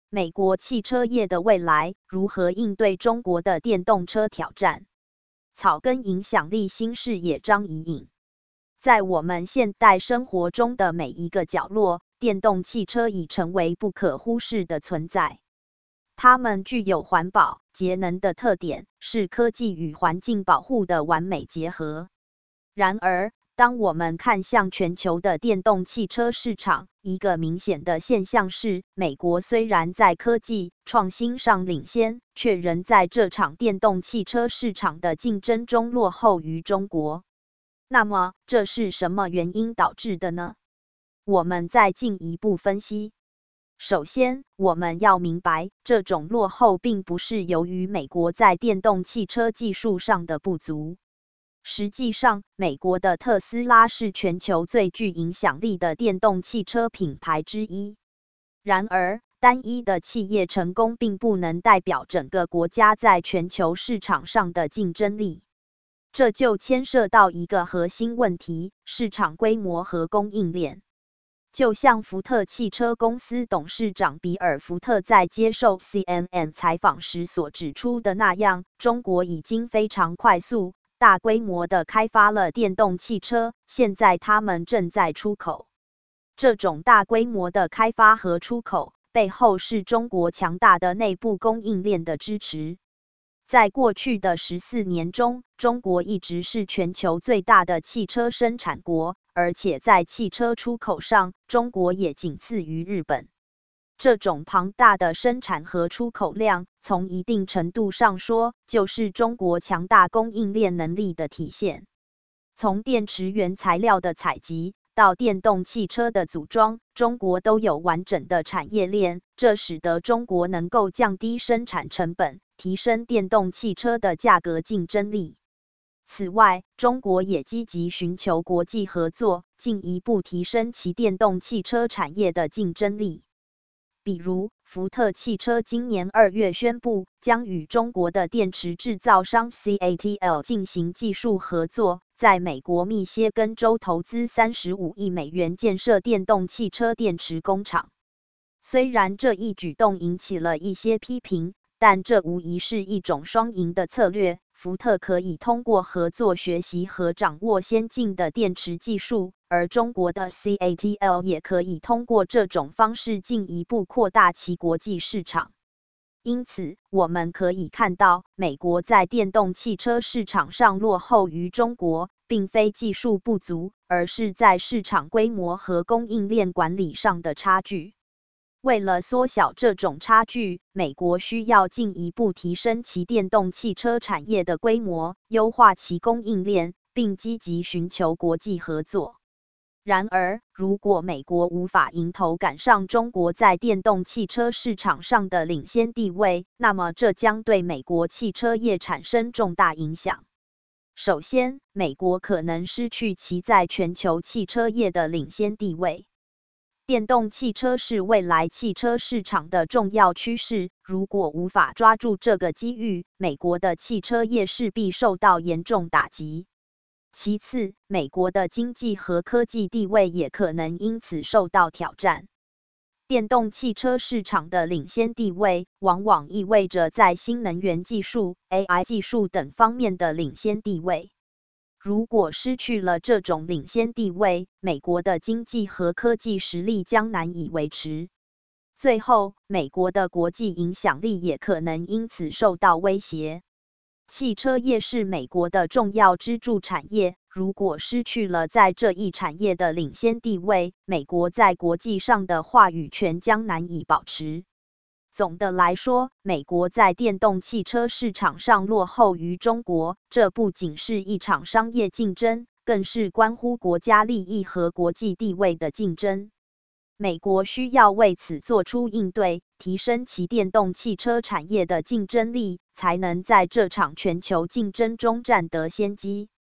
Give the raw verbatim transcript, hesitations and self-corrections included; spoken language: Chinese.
美国汽车业的未来如何应对中国的电动车挑战？草根影响力新视野张怡颖。在我们现代生活中的每一个角落，电动汽车已成为不可忽视的存在。它们具有环保、节能的特点，是科技与环境保护的完美结合。然而，当我们看向全球的电动汽车市场，一个明显的现象是，美国虽然在科技创新上领先，却仍在这场电动汽车市场的竞争中落后于中国。那么，这是什么原因导致的呢？我们再进一步分析。首先，我们要明白，这种落后并不是由于美国在电动汽车技术上的不足。实际上，美国的特斯拉是全球最具影响力的电动汽车品牌之一。然而，单一的企业成功并不能代表整个国家在全球市场上的竞争力。这就牵涉到一个核心问题：市场规模和供应链。就像福特汽车公司董事长比尔·福特在接受 C N N 采访时所指出的那样，中国已经非常快速、大规模地开发了电动汽车，现在他们正在出口。这种大规模的开发和出口，背后是中国强大的内部供应链的支持。在过去的十四年中，中国一直是全球最大的汽车生产国，而且在汽车出口上，中国也仅次于日本。这种庞大的生产和出口量，从一定程度上说，就是中国强大供应链能力的体现。从电池原材料的采集到电动汽车的组装，中国都有完整的产业链，这使得中国能够降低生产成本，提升电动汽车的价格竞争力。此外，中国也积极寻求国际合作，进一步提升其电动汽车产业的竞争力。比如，福特汽车今年二月宣布，将与中国的电池制造商 C A T L 进行技术合作，在美国密歇根州投资三十五亿美元建设电动汽车电池工厂。虽然这一举动引起了一些批评，但这无疑是一种双赢的策略。福特可以通过合作学习和掌握先进的电池技术，而中国的 C A T L 也可以通过这种方式进一步扩大其国际市场。因此，我们可以看到，美国在电动汽车市场上落后于中国，并非技术不足，而是在市场规模和供应链管理上的差距。为了缩小这种差距，美国需要进一步提升其电动汽车产业的规模，优化其供应链，并积极寻求国际合作。然而，如果美国无法迎头赶上中国在电动汽车市场上的领先地位，那么这将对美国汽车业产生重大影响。首先，美国可能失去其在全球汽车业的领先地位。电动汽车是未来汽车市场的重要趋势，如果无法抓住这个机遇，美国的汽车业势必受到严重打击。其次，美国的经济和科技地位也可能因此受到挑战。电动汽车市场的领先地位，往往意味着在新能源技术、A I 技术等方面的领先地位。如果失去了这种领先地位，美国的经济和科技实力将难以维持。最后，美国的国际影响力也可能因此受到威胁。汽车业是美国的重要支柱产业，如果失去了在这一产业的领先地位，美国在国际上的话语权将难以保持。总的来说，美国在电动汽车市场上落后于中国，这不仅是一场商业竞争，更是关乎国家利益和国际地位的竞争。美国需要为此做出应对，提升其电动汽车产业的竞争力，才能在这场全球竞争中占得先机。